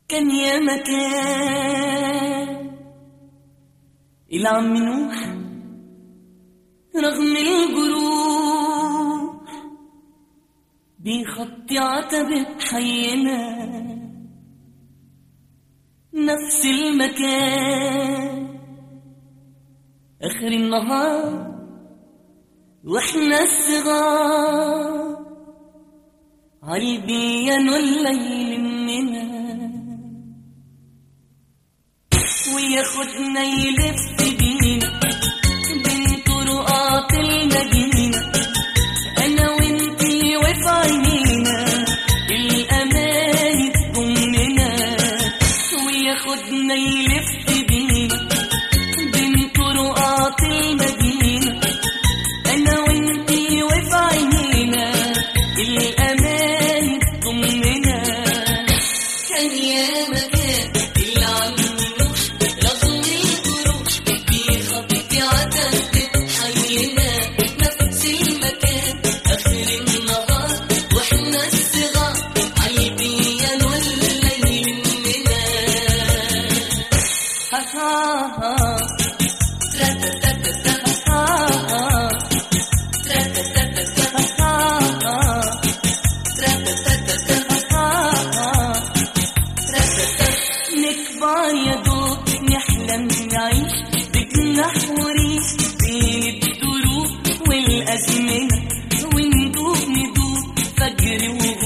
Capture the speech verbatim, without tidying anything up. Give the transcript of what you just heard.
كان يا مكان العم نوح رغم الجروح بيخطي عتبة حينا نفس المكان آخر النهار واحنا الصغار عالبيان الليل مننا وياخدنا يلف بينا بين طرقات المدينة أنا وإنتي وفي عينينا الأمان تضمنا وياخدنا يلف بينا بين طرقات المدينة أنا وإنتي وفي عينينا الأمان تضمنا كان يا مكان العم نكبر يا دوب نحلم نعيش بجناح وريش بين الدروب والأزمنة وندوب ندوب فجر وغروب